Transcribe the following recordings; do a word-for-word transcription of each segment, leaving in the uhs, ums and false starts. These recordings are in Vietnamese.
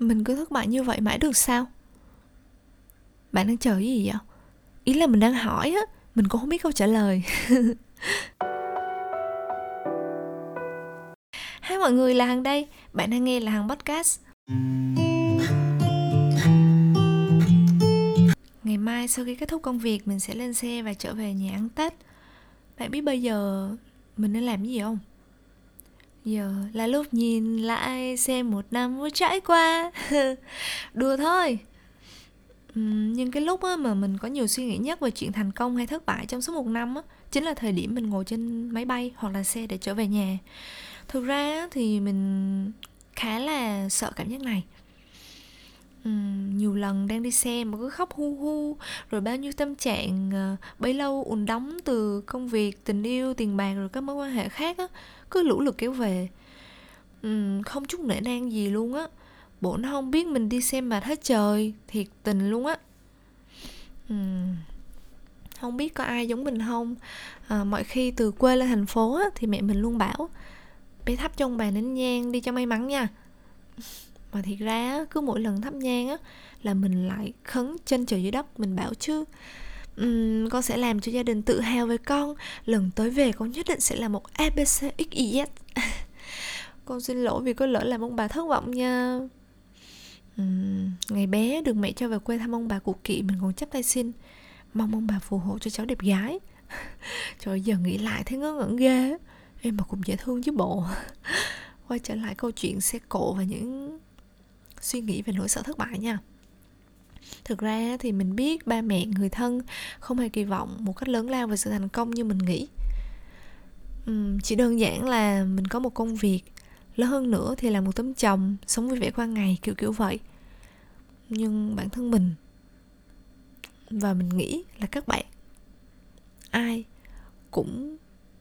Mình cứ thất bại như vậy mãi được sao? Bạn đang chờ cái gì vậy? Ý là mình đang hỏi á, mình cũng không biết câu trả lời. Hai mọi người, là Hằng đây. Bạn đang nghe là Hằng Podcast. Ngày mai sau khi kết thúc công việc, mình sẽ lên xe và trở về nhà ăn Tết. Bạn biết bây giờ mình nên làm cái gì không? Giờ là lúc nhìn lại xem một năm vừa trải qua. Đùa thôi. Uhm, nhưng cái lúc á, mà mình có nhiều suy nghĩ nhất về chuyện thành công hay thất bại trong suốt một năm á, chính là thời điểm mình ngồi trên máy bay hoặc là xe để trở về nhà. Thực ra thì mình khá là sợ cảm giác này. uhm, Nhiều lần đang đi xe mà cứ khóc hu hu, rồi bao nhiêu tâm trạng uh, bấy lâu ùn đóng từ công việc, tình yêu, tiền bạc rồi các mối quan hệ khác á, cứ lũ lượt kéo về. uhm, Không chút nể nang gì luôn á. Bộ nó không biết mình đi xem mệt hết trời. Thiệt tình luôn á. uhm, Không biết có ai giống mình không. à, Mọi khi từ quê lên thành phố á, thì mẹ mình luôn bảo: bé thắp cho ông bà nén nhang đi cho may mắn nha. Mà thiệt ra á, cứ mỗi lần thắp nhang á là mình lại khấn chân trời dưới đất. Mình bảo chứ um, con sẽ làm cho gia đình tự hào về con. Lần tới về con nhất định sẽ là một a bê xê ích y dét. Con xin lỗi vì có lỡ làm ông bà thất vọng nha. uhm, Ngày bé được mẹ cho về quê thăm ông bà cụ Kỵ, mình còn chắp tay xin mong ông bà phù hộ cho cháu đẹp gái. Trời ơi, giờ nghĩ lại thấy ngớ ngẩn ghê. Em mà cũng dễ thương chứ bộ. Quay trở lại câu chuyện xe cộ và những suy nghĩ về nỗi sợ thất bại nha. Thực ra thì mình biết ba mẹ, người thân không hề kỳ vọng một cách lớn lao về sự thành công như mình nghĩ. uhm, Chỉ đơn giản là mình có một công việc, lớn hơn nữa thì là một tấm chồng, sống vui vẻ qua ngày, kiểu kiểu vậy. Nhưng bản thân mình và mình nghĩ là các bạn, ai cũng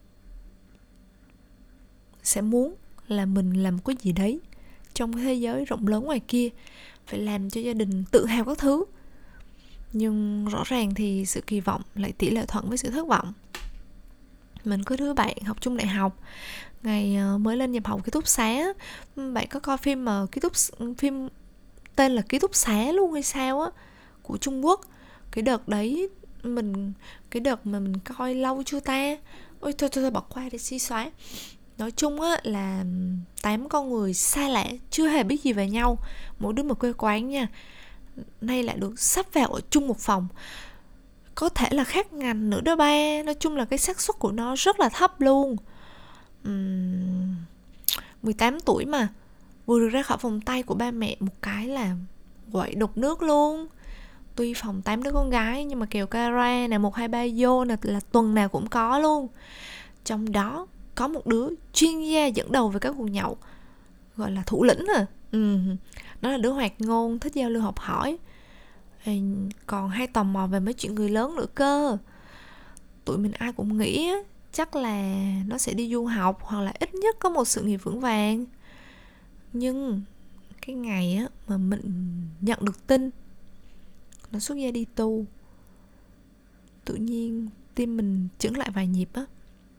sẽ muốn là mình làm một cái gì đấy trong cái thế giới rộng lớn ngoài kia, phải làm cho gia đình tự hào các thứ. Nhưng rõ ràng thì sự kỳ vọng lại tỷ lệ thuận với sự thất vọng. Mình có đứa bạn học chung đại học, ngày mới lên nhập học ký túc xá. Bạn có coi phim mà ký túc phim tên là Ký túc xá luôn hay sao á, của Trung Quốc. Cái đợt đấy mình cái đợt mà mình coi lâu chưa ta. Ôi thôi thôi, thôi bỏ qua để suy xóa. Nói chung á là tám con người xa lạ, chưa hề biết gì về nhau, mỗi đứa một quê quán nha, nay lại được sắp vào ở chung một phòng. Có thể là khác ngành nữa đó ba. Nói chung là cái xác suất của nó rất là thấp luôn. uhm, mười tám tuổi mà vừa được ra khỏi vòng tay của ba mẹ một cái là quậy đục nước luôn. Tuy phòng tám đứa con gái nhưng mà kèo cara nè, một hai ba vô nè, là tuần nào cũng có luôn. Trong đó có một đứa chuyên gia dẫn đầu về các cuộc nhậu, gọi là thủ lĩnh à. ừ. Nó là đứa hoạt ngôn, thích giao lưu học hỏi, còn hay tò mò về mấy chuyện người lớn nữa cơ. Tụi mình ai cũng nghĩ á, chắc là nó sẽ đi du học hoặc là ít nhất có một sự nghiệp vững vàng. Nhưng cái ngày á mà mình nhận được tin nó xuất gia đi tu, tự nhiên tim mình chững lại vài nhịp á.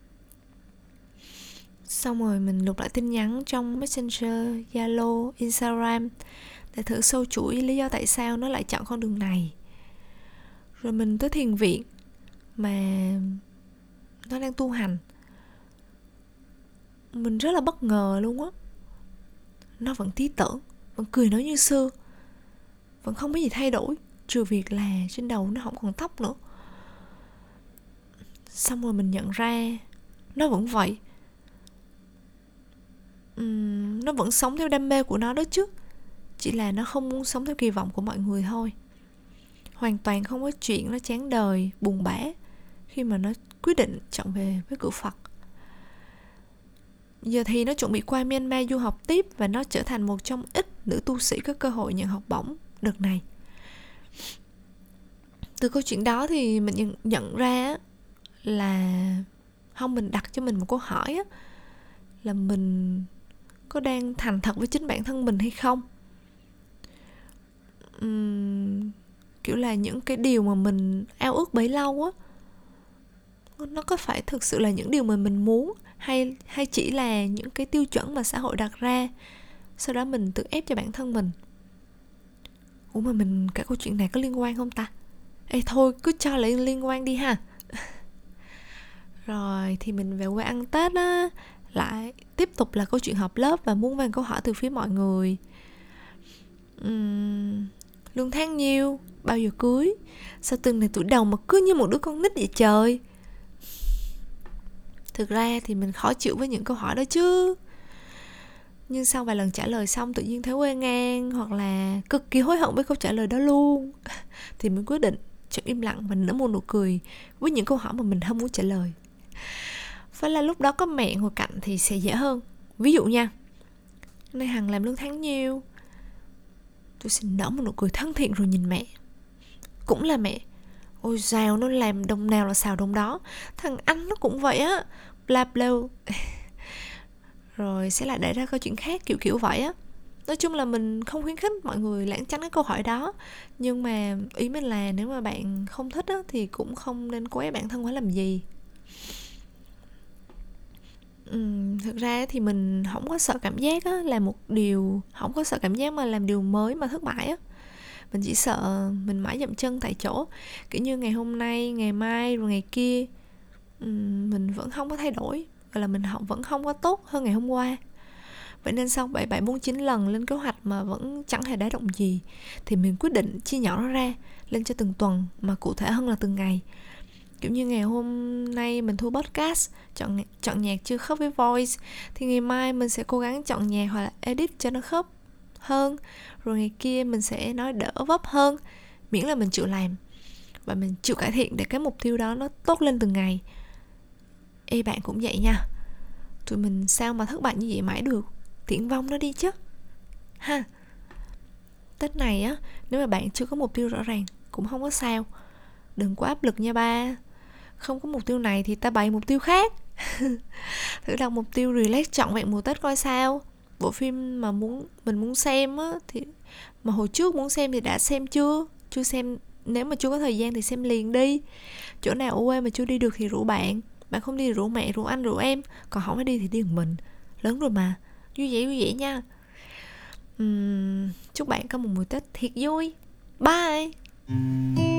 Xong rồi mình lục lại tin nhắn trong Messenger, Zalo, Instagram để thử sâu chuỗi lý do tại sao nó lại chọn con đường này. Rồi mình tới thiền viện mà nó đang tu hành. Mình rất là bất ngờ luôn á. Nó vẫn tí tưởng, vẫn cười nói như xưa, vẫn không có gì thay đổi, trừ việc là trên đầu nó không còn tóc nữa. Xong rồi mình nhận ra nó vẫn vậy. uhm, Nó vẫn sống theo đam mê của nó đó chứ. Chỉ là nó không muốn sống theo kỳ vọng của mọi người thôi. Hoàn toàn không có chuyện nó chán đời, buồn bã khi mà nó quyết định chọn về với cửa Phật. Giờ thì nó chuẩn bị qua Myanmar du học tiếp, và nó trở thành một trong ít nữ tu sĩ có cơ hội nhận học bổng đợt này. Từ câu chuyện đó thì mình nhận, nhận ra là không, mình đặt cho mình một câu hỏi á, là mình có đang thành thật với chính bản thân mình hay không. uhm, Kiểu là những cái điều mà mình ao ước bấy lâu á, nó có phải thực sự là những điều mà mình muốn, hay hay chỉ là những cái tiêu chuẩn mà xã hội đặt ra, sau đó mình tự ép cho bản thân mình. Ủa mà mình cả câu chuyện này có liên quan không ta? Ê thôi cứ cho là liên quan đi ha. Rồi thì mình về quê ăn Tết á, lại tiếp tục là câu chuyện họp lớp và muôn vàn câu hỏi từ phía mọi người. uhm, Lương tháng nhiêu, bao giờ cưới, sao từng này tuổi đầu mà cứ như một đứa con nít vậy trời. Thực ra thì mình khó chịu với những câu hỏi đó chứ, nhưng sau vài lần trả lời xong tự nhiên thấy quê ngang, hoặc là cực kỳ hối hận với câu trả lời đó luôn, thì mình quyết định chọn im lặng và nở một nụ cười với những câu hỏi mà mình không muốn trả lời. Phải là lúc đó có mẹ ngồi cạnh thì sẽ dễ hơn. Ví dụ nha, nay Hằng làm lương tháng nhiêu, tôi xin nở một nụ cười thân thiện rồi nhìn mẹ. Cũng là mẹ, ôi dào nó làm đồng nào là xào đồng đó, thằng anh nó cũng vậy á, bla bla. Rồi sẽ lại đẩy ra câu chuyện khác kiểu kiểu vậy á. Nói chung là mình không khuyến khích mọi người lảng tránh cái câu hỏi đó, nhưng mà ý mình là nếu mà bạn không thích á, thì cũng không nên cố ép bản thân quá làm gì. Uhm, thực ra thì mình không có sợ cảm giác á, là một điều, không có sợ cảm giác mà làm điều mới mà thất bại á. Mình chỉ sợ mình mãi dậm chân tại chỗ, kiểu như ngày hôm nay, ngày mai rồi ngày kia uhm, mình vẫn không có thay đổi, gọi là mình vẫn không có tốt hơn ngày hôm qua. Vậy nên sau bảy bảy bốn chín lần lên kế hoạch mà vẫn chẳng hề đá động gì, thì mình quyết định chia nhỏ nó ra lên cho từng tuần, mà cụ thể hơn là từng ngày. Kiểu như ngày hôm nay mình thu podcast, chọn, chọn nhạc chưa khớp với voice, thì ngày mai mình sẽ cố gắng chọn nhạc hoặc là edit cho nó khớp hơn. Rồi ngày kia mình sẽ nói đỡ vấp hơn, miễn là mình chịu làm và mình chịu cải thiện để cái mục tiêu đó nó tốt lên từng ngày. Ê bạn cũng vậy nha, tụi mình sao mà thất bại như vậy mãi được, tiễn vong nó đi chứ ha. Tết này á, nếu mà bạn chưa có mục tiêu rõ ràng cũng không có sao, đừng quá áp lực nha ba. Không có mục tiêu này thì ta bày mục tiêu khác. Thử đặt mục tiêu relax trọn vẹn mùa Tết coi sao. Bộ phim mà muốn mình muốn xem á, thì mà hồi trước muốn xem thì đã xem chưa? Chưa xem, nếu mà chưa có thời gian thì xem liền đi. Chỗ nào ở quê mà chưa đi được thì rủ bạn, bạn không đi thì rủ mẹ, rủ anh, rủ em. Còn không phải đi thì đi một mình, lớn rồi mà. Vui vẻ vui vẻ nha. uhm, Chúc bạn có một mùa Tết thiệt vui. Bye.